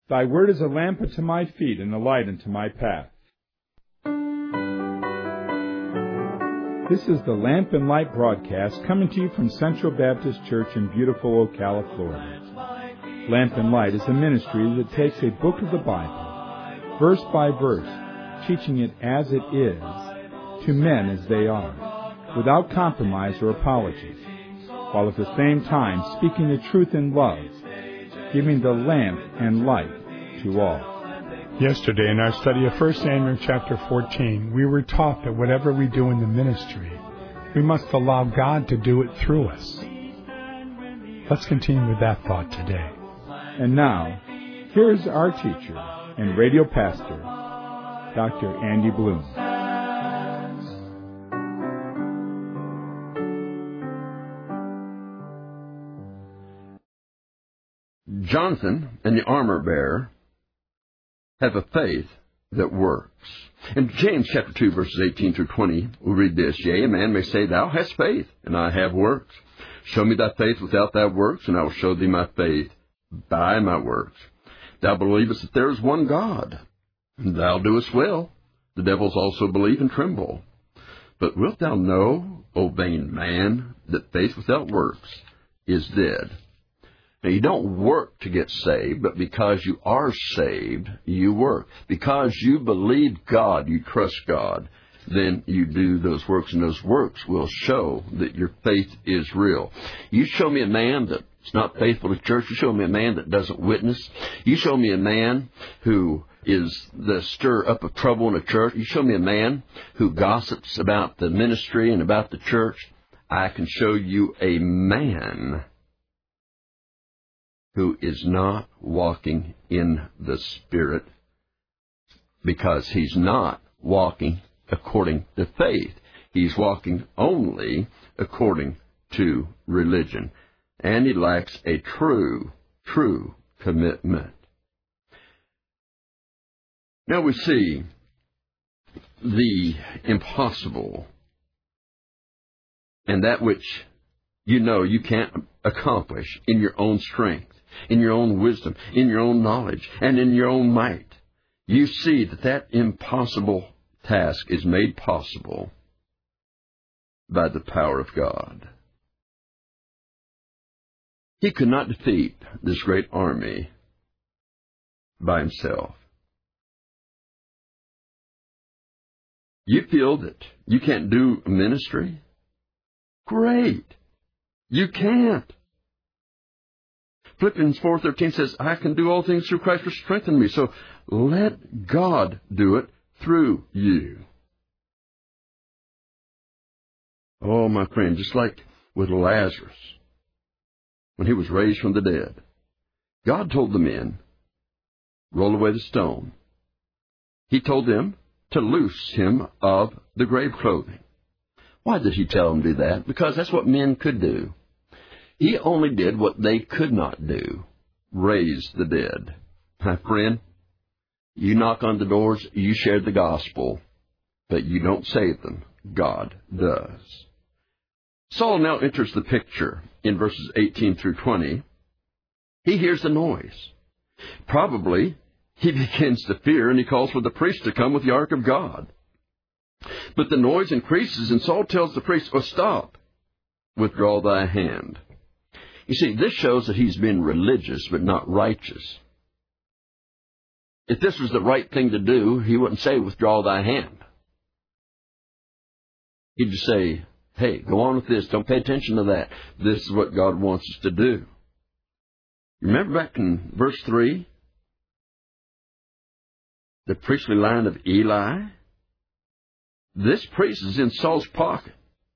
Thy word is a lamp unto my feet and a light unto my path. This is the Lamp and Light broadcast coming to you from Central Baptist Church in beautiful Ocala, Florida. Lamp and Light is a ministry that takes a book of the Bible, verse by verse, teaching it as it is, to men as they are, without compromise or apology, while at the same time speaking the truth in love, giving the lamp and light to all. Yesterday, in our study of 1 Samuel chapter 14, we were taught that whatever we do in the ministry, we must allow God to do it through us. Let's continue with that thought today. And now, here's our teacher and radio pastor, Dr. Andy Bloom. Jonathan and the armor bearer have a faith that works. In James chapter 2, verses 18 through 20, we read this, Yea, a man may say, Thou hast faith, and I have works. Show me thy faith without thy works, and I will show thee my faith by my works. Thou believest that there is one God, and thou doest well. The devils also believe and tremble. But wilt thou know, O vain man, that faith without works is dead? Now, you don't work to get saved, but because you are saved, you work. Because you believe God, you trust God, then you do those works, and those works will show that your faith is real. You show me a man that's not faithful to church. You show me a man that doesn't witness. You show me a man who is the stir up of trouble in a church. You show me a man who gossips about the ministry and about the church. I can show you a man who is not walking in the Spirit because he's not walking according to faith. He's walking only according to religion. And he lacks a true commitment. Now we see the impossible and that which you know you can't accomplish in your own strength, in your own wisdom, in your own knowledge, and in your own might. You see that impossible task is made possible by the power of God. He could not defeat this great army by himself. You feel that you can't do ministry? Great. You can't. Philippians 4:13 says, I can do all things through Christ who strengthens me. So let God do it through you. Oh, my friend, just like with Lazarus, when he was raised from the dead, God told the men, roll away the stone. He told them to loose him of the grave clothing. Why did he tell them to do that? Because that's what men could do. He only did what they could not do, raise the dead. My friend, you knock on the doors, you share the gospel, but you don't save them. God does. Saul now enters the picture in verses 18 through 20. He hears the noise. Probably he begins to fear, and he calls for the priest to come with the ark of God. But the noise increases, and Saul tells the priest, Oh, stop, withdraw thy hand. You see, this shows that he's been religious but not righteous. If this was the right thing to do, he wouldn't say, withdraw thy hand. He'd just say, hey, go on with this. Don't pay attention to that. This is what God wants us to do. Remember back in verse 3? The priestly line of Eli? This priest is in Saul's pocket.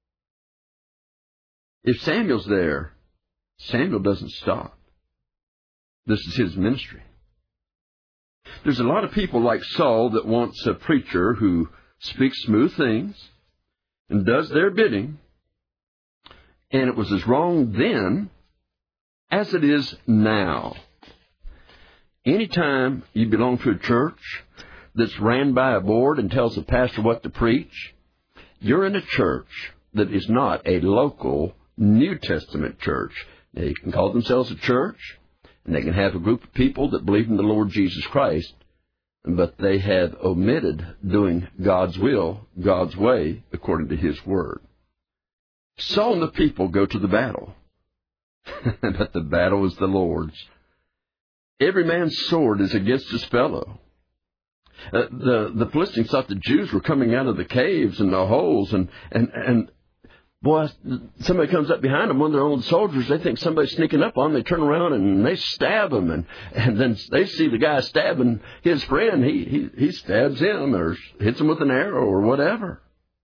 If Samuel's there, Samuel doesn't stop. This is his ministry. There's a lot of people like Saul that wants a preacher who speaks smooth things and does their bidding. And it was as wrong then as it is now. Anytime you belong to a church that's ran by a board and tells the pastor what to preach, you're in a church that is not a local New Testament church. They can call themselves a church, And they can have a group of people that believe in the Lord Jesus Christ, but they have omitted doing God's will, God's way, according to His Word. Saul and the people go to the battle, but the battle is the Lord's. Every man's sword is against his fellow. The Philistines thought the Jews were coming out of the caves and the holes, and boy, somebody comes up behind them, one of their own soldiers, they think somebody's sneaking up on them, they turn around and they stab them, and then they see the guy stabbing his friend, he stabs him or hits him with an arrow or whatever.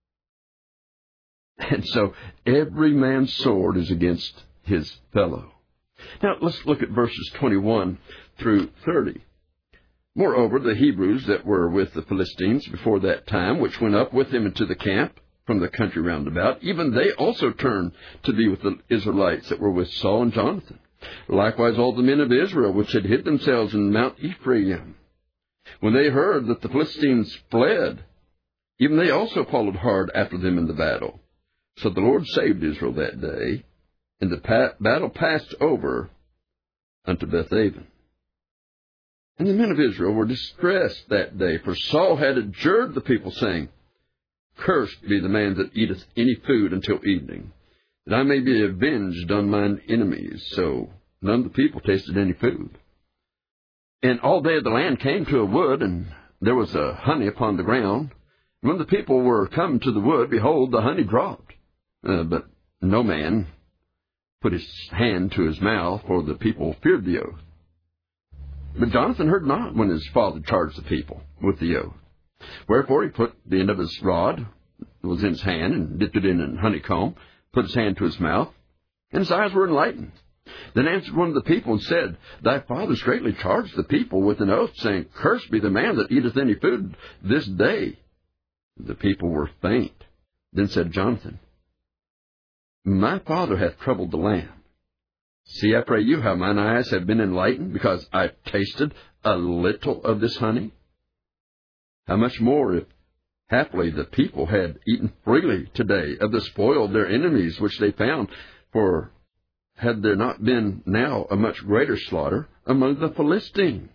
And so every man's sword is against his fellow. Now let's look at verses 21 through 30. Moreover, the Hebrews that were with the Philistines before that time, which went up with them into the camp from the country round about, even they also turned to be with the Israelites that were with Saul and Jonathan. Likewise all the men of Israel, which had hid themselves in Mount Ephraim. When they heard that the Philistines fled, even they also followed hard after them in the battle. So the Lord saved Israel that day, and the battle passed over unto Bethaven. And the men of Israel were distressed that day, for Saul had adjured the people, saying, Cursed be the man that eateth any food until evening, that I may be avenged on mine enemies. So none of the people tasted any food. And all they of the land came to a wood, and there was a honey upon the ground. When the people were come to the wood, behold, the honey dropped. But no man put his hand to his mouth, for the people feared the oath. But Jonathan heard not when his father charged the people with the oath. Wherefore he put the end of his rod, that was in his hand, and dipped it in a honeycomb, put his hand to his mouth, and his eyes were enlightened. Then answered one of the people and said, Thy father straitly charged the people with an oath, saying, Cursed be the man that eateth any food this day. The people were faint. Then said Jonathan, My father hath troubled the land. See, I pray you, how mine eyes have been enlightened, because I have tasted a little of this honey. How much more if haply the people had eaten freely today of the spoil of their enemies which they found, for had there not been now a much greater slaughter among the Philistines?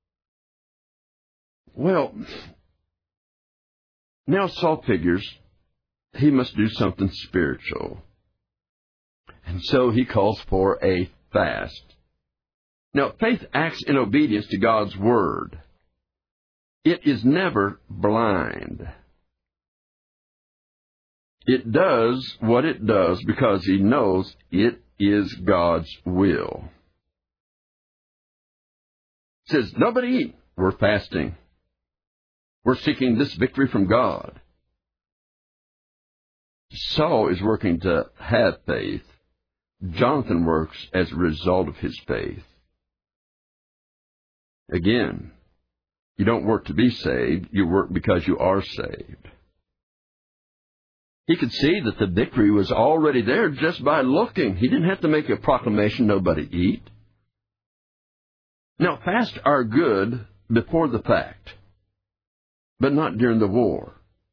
Well, now Saul figures he must do something spiritual. And so he calls for a fast. Now, faith acts in obedience to God's Word. It is never blind. It does what it does because he knows it is God's will. It says, nobody eat. We're fasting. We're seeking this victory from God. Saul is working to have faith. Jonathan works as a result of his faith. Again, you don't work to be saved, you work because you are saved. He could see that the victory was already there just by looking. He didn't have to make a proclamation, nobody eat. Now, fasts are good before the fact, but not during the war.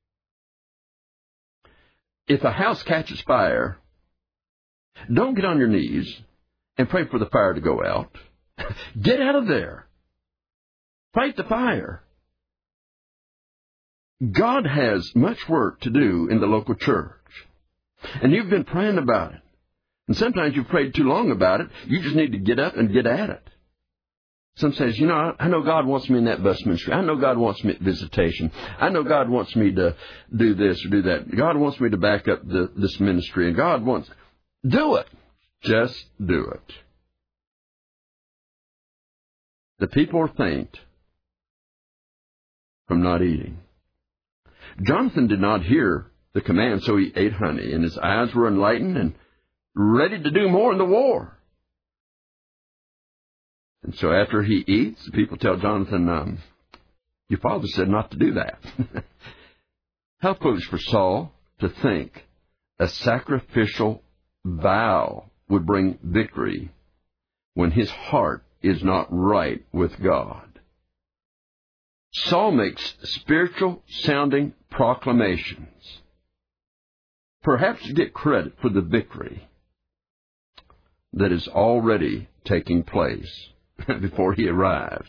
If a house catches fire, don't get on your knees and pray for the fire to go out. Get out of there. Fight the fire. God has much work to do in the local church. And you've been praying about it. And sometimes you've prayed too long about it. You just need to get up and get at it. Some says, I know God wants me in that bus ministry. I know God wants me at visitation. I know God wants me to do this or do that. God wants me to back up this ministry. And God wants... Do it. Just do it. The people are faint from not eating. Jonathan did not hear the command, so he ate honey, and his eyes were enlightened and ready to do more in the war. And so after he eats, the people tell Jonathan, your father said not to do that. How foolish for Saul to think a sacrificial vow would bring victory when his heart is not right with God. Saul makes spiritual-sounding proclamations, perhaps to get credit for the victory that is already taking place. before he arrives.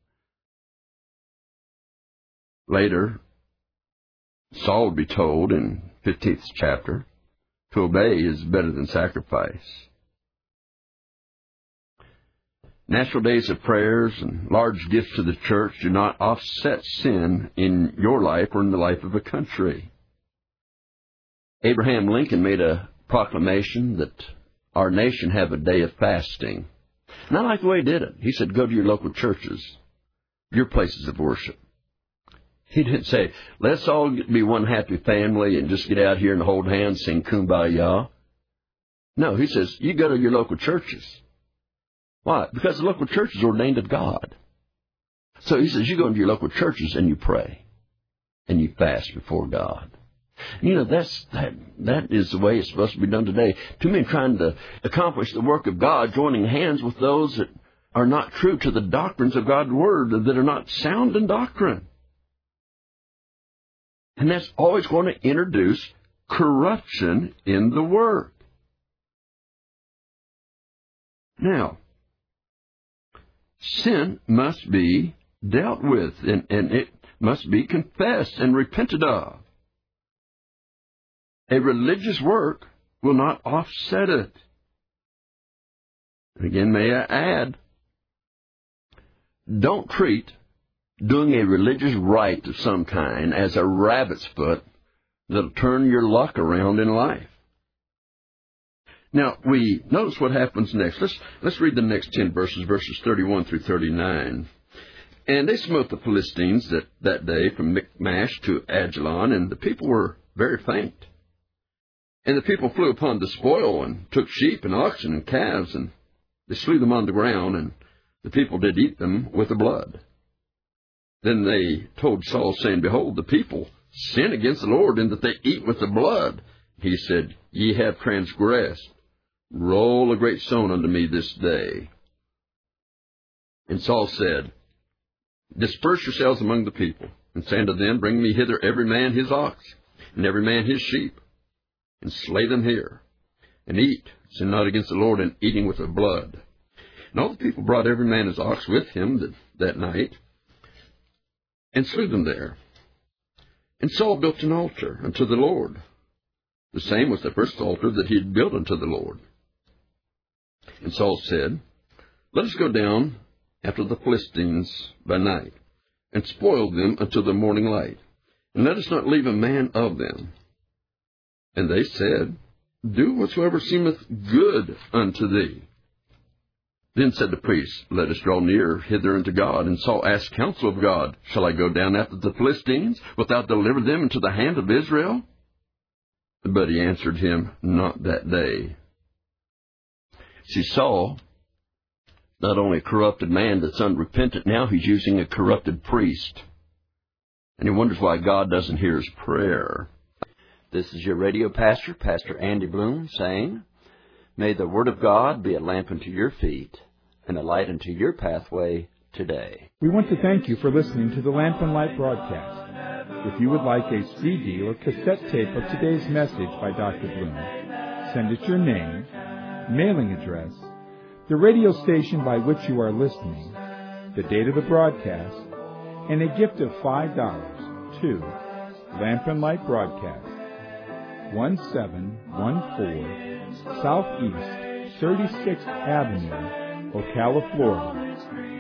Later, Saul would be told in 15th chapter, to obey is better than sacrifice. Natural days of prayers and large gifts to the church do not offset sin in your life or in the life of a country. Abraham Lincoln made a proclamation that our nation have a day of fasting. And I like the way he did it. He said, go to your local churches, your places of worship. He didn't say, let's all be one happy family and just get out here and hold hands, sing Kumbaya. No, he says, you go to your local churches. Why? Because the local church is ordained of God. So he says, you go into your local churches and you pray and you fast before God. You know, that is the way it's supposed to be done today. Too many trying to accomplish the work of God, joining hands with those that are not true to the doctrines of God's Word, that are not sound in doctrine. And that's always going to introduce corruption in the work. Now, sin must be dealt with, and it must be confessed and repented of. A religious work will not offset it. Again, may I add, don't treat doing a religious rite of some kind as a rabbit's foot that'll turn your luck around in life. Now, we notice what happens next. Let's read the next 10 verses 31 through 39. And they smote the Philistines that day from Michmash to Ajalon, and the people were very faint. And the people flew upon the spoil and took sheep and oxen and calves, and they slew them on the ground, and the people did eat them with the blood. Then they told Saul, saying, behold, the people sin against the Lord in that they eat with the blood. He said, ye have transgressed. Roll a great stone unto me this day. And Saul said, disperse yourselves among the people, and say unto them, bring me hither every man his ox, and every man his sheep, and slay them here, and eat, sin not against the Lord in eating with the blood. And all the people brought every man his ox with him that night, and slew them there. And Saul built an altar unto the Lord. The same was the first altar that he had built unto the Lord. And Saul said, let us go down after the Philistines by night, and spoil them until the morning light, and let us not leave a man of them. And they said, do whatsoever seemeth good unto thee. Then said the priest, let us draw near hither unto God. And Saul asked counsel of God, shall I go down after the Philistines, wilt thou deliver them into the hand of Israel? But he answered him, not that day. See, Saul, not only a corrupted man that's unrepentant, now he's using a corrupted priest. And he wonders why God doesn't hear his prayer. This is your radio pastor, Pastor Andy Bloom, saying, may the Word of God be a lamp unto your feet and a light unto your pathway today. We want to thank you for listening to the Lamp and Light broadcast. If you would like a CD or cassette tape of today's message by Dr. Bloom, send it your name, mailing address, the radio station by which you are listening, the date of the broadcast, and a gift of $5 to Lamp and Light Broadcast, 1714 Southeast 36th Avenue, Ocala, Florida,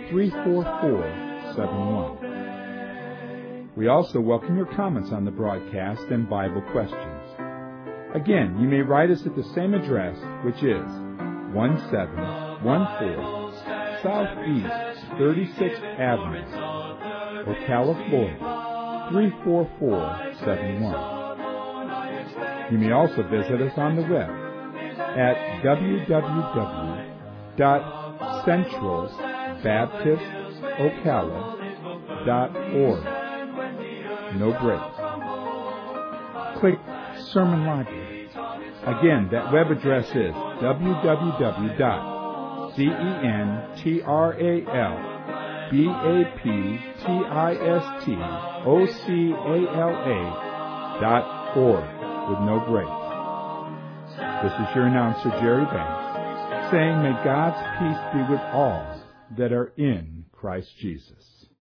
34471. We also welcome your comments on the broadcast and Bible questions. Again, you may write us at the same address, which is 1714 Southeast 36th Avenue, Ocala, Florida, 34471. You may also visit us on the web at www.centralbaptistocala.org. No breaks. Click Sermon Library. Again, that web address is www.centralbaptistocala.org with no breaks. This is your announcer, Jerry Banks, saying, may God's peace be with all that are in Christ Jesus.